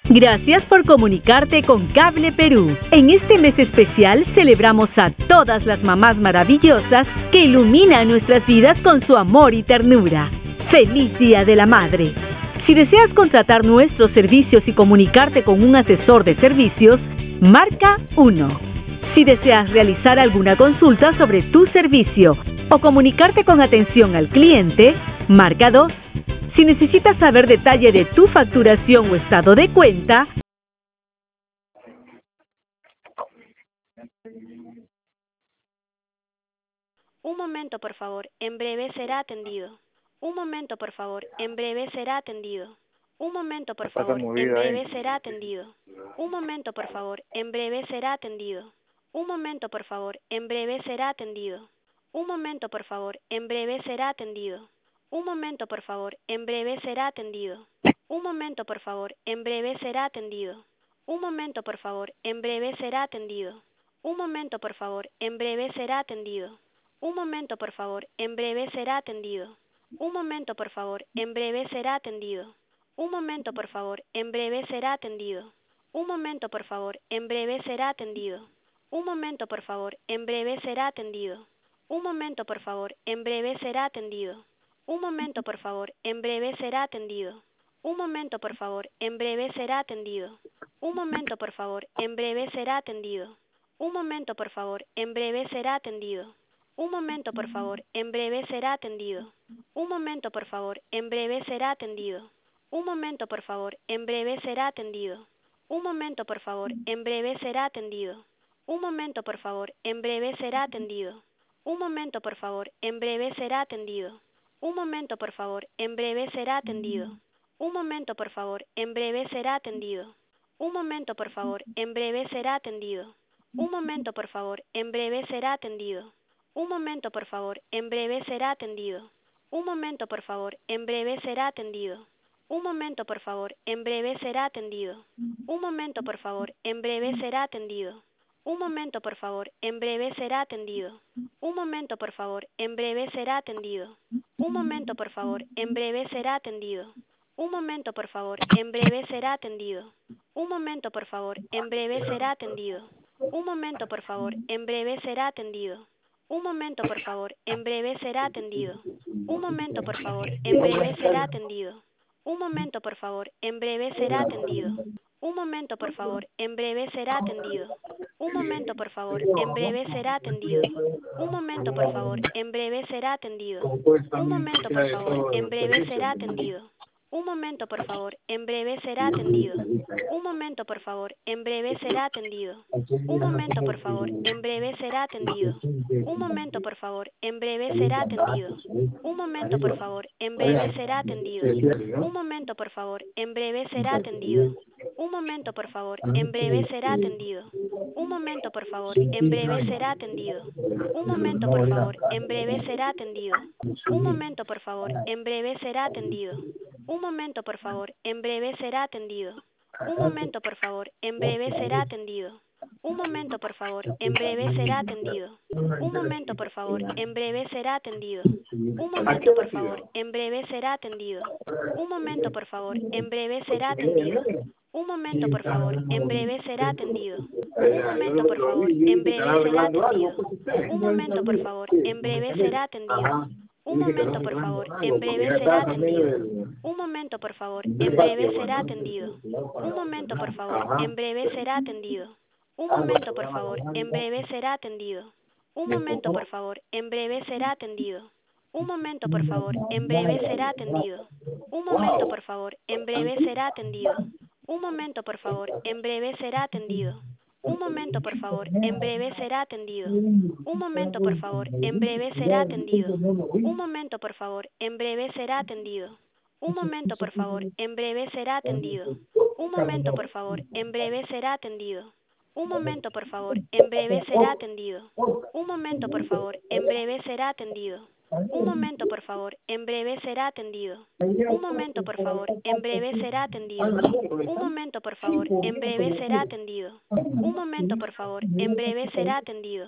Gracias por comunicarte con Cable Perú. En este mes especial celebramos a todas las mamás maravillosas que iluminan nuestras vidas con su amor y ternura. ¡Feliz Día de la Madre! Si deseas contratar nuestros servicios y comunicarte con un asesor de servicios, marca 1. Si deseas realizar alguna consulta sobre tu servicio o comunicarte con atención al cliente, marca 2. Si necesitas saber detalle de tu facturación o estado de cuenta, Un momento, por favor, en breve será atendido. Un momento, por favor, en breve será atendido. Un momento, por Está tan favor, en movida ahí. breve será atendido. Un momento, por favor, en breve será atendido. Un momento, por favor, en breve será atendido. Un momento, por favor, en breve será atendido. Un momento, por favor, en breve será atendido. Un momento, por favor, en breve será atendido. Un momento, por favor, en breve será atendido. Un momento, por favor, en breve será atendido. Un momento, por favor, en breve será atendido. Un momento, por favor, en breve será atendido. Un momento, por favor, en breve será atendido. Un momento, por favor, en breve será atendido. Un momento, por favor, en breve será atendido. Un momento, por favor, en breve será atendido. Un momento, por favor, en breve será atendido. Un momento, por favor, en breve será atendido. Un momento, por favor, en breve será atendido. Un momento, por favor, en breve será atendido. Un momento, por favor, en breve será atendido. Un momento, por favor, en breve será atendido. Un momento, por favor, en breve será atendido. Un momento, por favor, en breve será atendido. Un momento, por favor, en breve será atendido. Un momento, por favor, en breve será atendido. Un momento, por favor, en breve será atendido. Un momento, por favor, en breve será atendido. Un momento, por favor, en breve será atendido. Un momento, por favor, en breve será atendido. Un momento, por favor, en breve será atendido. Un momento, por favor, en breve será atendido. Un momento, por favor, en breve será atendido. Un momento, por favor, en breve será atendido. Un momento, por favor, en breve será atendido. Un momento, por favor, en breve será atendido. Un momento, por favor, en breve será atendido. Un momento, por favor, en breve será atendido. Un momento, por favor, en breve será atendido. Un momento, por favor, en breve será atendido. Un momento, por favor, en breve será atendido. Un momento, por favor, en breve será atendido. Un momento, por favor, en breve será atendido. Un momento, por favor, en breve será atendido. Un momento, por favor, en breve será atendido. Un momento, por favor, en breve será atendido. Un momento, por favor, en breve será atendido. Un momento, por favor, en breve será atendido. Un momento, por favor, en breve será atendido. Un momento, por favor, en breve será atendido. Un momento, por favor, en breve será atendido. Un momento, por favor, en breve será atendido. Un momento, por favor, en breve será atendido. Un momento, por favor, en breve será atendido. Un momento, por favor, en breve será atendido. Un momento, por favor, en breve será atendido. Un momento, por favor, en breve será atendido. Un momento, por favor, en breve será atendido. Un momento, por favor, en breve será atendido. Un momento, por favor, en breve será atendido. Un momento, por favor, en breve será atendido. Un momento, por favor, en breve será atendido. Un momento, por favor, en breve será atendido. Un momento, por favor, en breve será atendido. Un momento, por favor, en breve será atendido. Un momento, por favor, en breve será atendido. Un momento, por favor, en breve será atendido. Un momento, por favor, en breve será atendido. Un momento, por favor, en breve será atendido. Un momento, por favor, en breve será atendido. Un momento, por favor, en breve será atendido. Un momento, por favor, en breve será atendido. Un momento, por favor, en breve será atendido. Un momento, por favor, en breve será atendido. Un momento, por favor, en breve será atendido. Un momento, por favor, en breve será atendido. Un momento, por favor, en breve será atendido. Un momento, por favor, en breve será atendido. Un momento, por favor, en breve será atendido. Un momento, por favor, en breve será atendido. Un momento, por favor, en breve será atendido. Un momento, por favor, en breve será atendido. Un momento, por favor, en breve será atendido. Un momento, por favor, en breve será atendido. Un momento, por favor, en breve será atendido.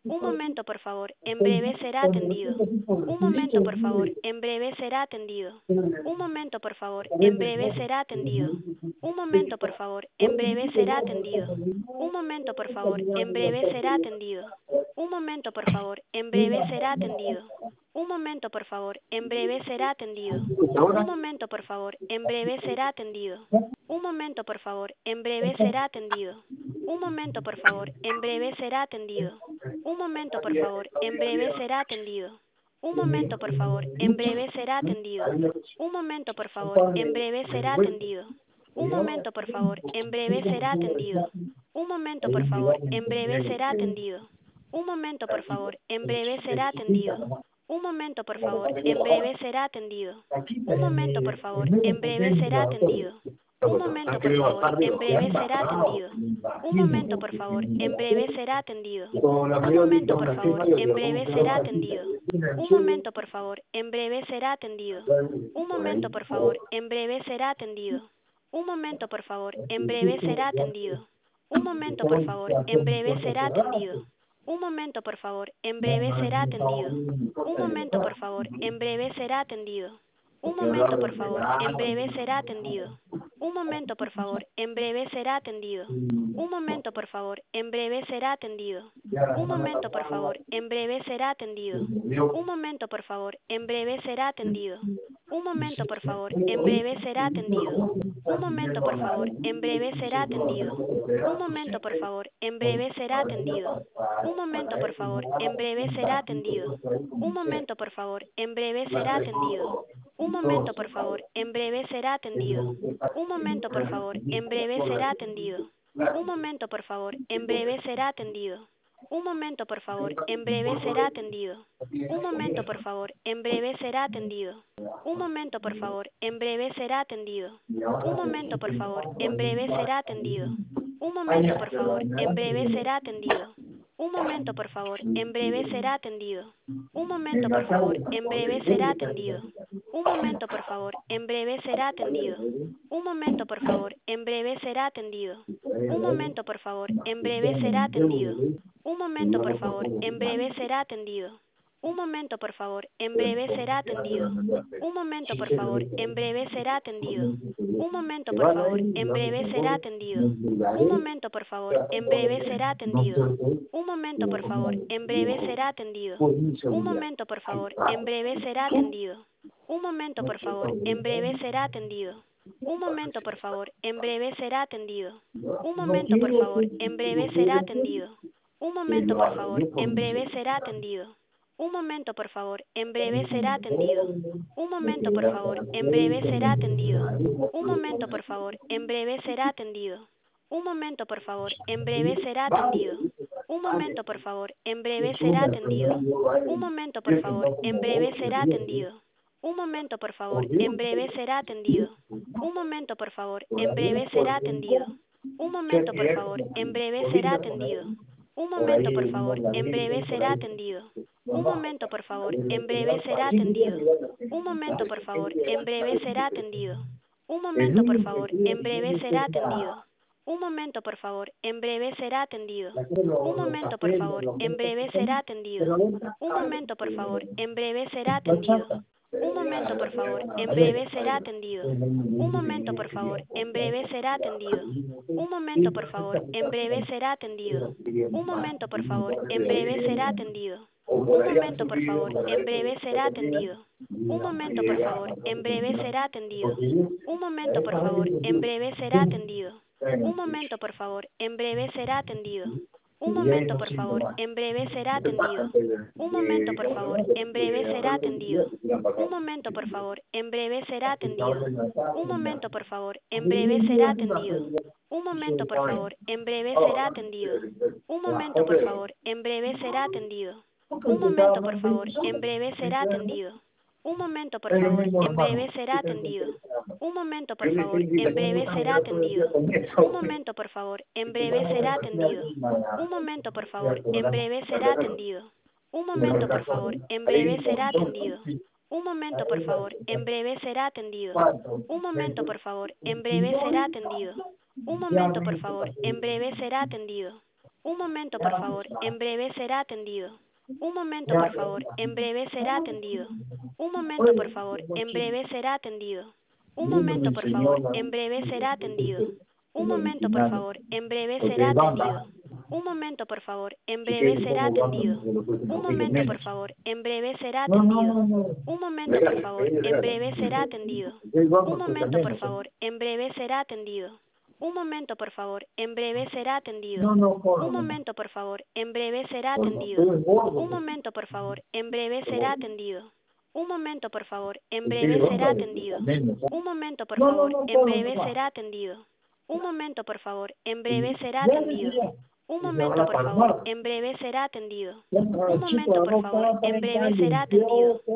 Un momento, por favor, en breve será atendido. Un momento, por favor, en breve será atendido. Un momento, por favor, en breve será atendido. Un momento, por favor, en breve será atendido. Un momento, por favor, en breve será atendido. Un momento, por favor, en breve será atendido. Un momento, por favor, en breve será atendido. Un momento, por favor, en breve será atendido. Un momento, por favor, en breve será atendido. Un momento, por favor, en breve será atendido. Un momento, por favor, en breve será atendido. Un momento, por favor, en breve será atendido. Un momento, por favor, en breve será atendido. Un momento, por favor, en breve será atendido. Un momento, por favor, en breve será atendido. Un momento, por favor, en breve será atendido. Un momento, por favor, en breve será atendido. Un momento, por favor, en breve será atendido. Un momento, por favor, en breve será atendido. Un momento, por favor, en breve será atendido. Un momento, por favor, en breve será atendido. Un momento, por favor, en breve será atendido. Un momento, por favor, en breve será atendido. Un momento, por favor, en breve será atendido. Un momento, por favor, en breve será atendido. Un momento, por favor, en breve será atendido. Un momento, por favor, en breve será atendido. Un momento, por favor, en breve será atendido. Un momento, por favor, en breve será atendido. Un momento, por favor, en breve será atendido. Un momento, por favor, en breve será atendido. Un momento, por favor, en breve será atendido. Un momento, por favor, en breve será atendido. Un momento, por favor, en breve será atendido. Un momento, por favor, en breve será atendido. Un momento, por favor, en breve será atendido. Un momento, por favor, en breve será atendido. Un momento, por favor, en breve será atendido. Un momento, por favor, en breve será atendido. Un momento, por favor, en breve será atendido. Un momento, por favor, en breve será atendido. Un momento, por favor, en breve será atendido. Un momento, por favor, en breve será atendido. Un momento, por favor, en breve será atendido. Un momento, por favor, en breve será atendido. Un momento, por favor, en breve será atendido. Un momento, por favor, en breve será atendido. Un momento, por favor, en breve será atendido. Un momento, por favor, en breve será atendido. Un momento, por favor, en breve será atendido. Un momento, por favor, en breve será atendido. Un momento, por favor, en breve será atendido. Un momento, por favor, en breve será atendido. Un momento, por favor, en breve será atendido. Un momento, por favor, en breve será atendido. Un momento, por favor, en breve será atendido. Un momento, por favor, en breve será atendido. Un momento, por favor, en breve será atendido. Un momento, por favor, en breve será atendido. Un momento, por favor, en breve será atendido. Un momento, por favor, en breve será atendido. Un momento, por favor, en breve será atendido. Un momento, por favor, en breve será atendido. Un momento, por favor, en breve será atendido. Un momento, por favor, en breve será atendido. Un momento, por favor, en breve será atendido. Un momento, por favor, en breve será atendido. Un momento, por favor, en breve será atendido. Un momento, por favor, en breve será atendido. Un momento, por favor, en breve será atendido. Un momento, por favor, en breve será atendido. Un momento, por favor, en breve será atendido. Un momento, por favor, en breve será atendido. Un momento, por favor, en breve será atendido. Un momento, por favor, en breve será atendido. Un momento, por favor, en breve será atendido. Un momento, por favor, en breve será atendido. Un momento, por favor, en breve será atendido. Un momento, por favor, en breve será atendido. Un momento, por favor, en breve será atendido. Un momento, por favor, en breve será atendido. Un momento, por favor, en breve será atendido. Un momento, por favor, en breve será atendido. Un momento, por favor, en breve será atendido. Un momento, por favor, en breve será atendido. Un momento, por favor, en breve será atendido. Un momento, por favor, en breve será atendido. Un momento, por favor, en breve será atendido. Un momento, por favor, en breve será atendido. Un momento, por favor, en breve será atendido. Un momento, por favor, en breve será atendido. Un momento, por favor, en breve será atendido. Un momento, por favor, en breve será atendido. Un momento, por favor, en breve será atendido. Un momento, por favor, en breve será atendido. Un momento, por favor, en breve será atendido. Un momento, por favor, en breve será atendido. Un momento, por favor, en breve será atendido. Un momento, por favor, en breve será atendido. Un momento, por favor, en breve será atendido. Un momento, por favor, en breve será atendido. Un momento, por favor, en breve será atendido. Un momento, por favor, en breve será atendido. Un momento, por favor, en breve será atendido. Un momento, por favor, en breve será atendido. Un momento, por favor, en breve será atendido. Un momento, por favor, en breve será atendido. Un momento, por favor, en breve será atendido. Un momento, por favor, en breve será atendido. Un momento, por favor, en breve será atendido. Un momento, por favor, en breve será atendido. Un momento, por favor, en breve será atendido. Un momento, por favor, en breve será atendido. Un momento, por favor, en breve será atendido. Un momento, por favor, en breve será atendido. Un momento, por favor, en breve será atendido. Un momento, por favor, en breve será atendido.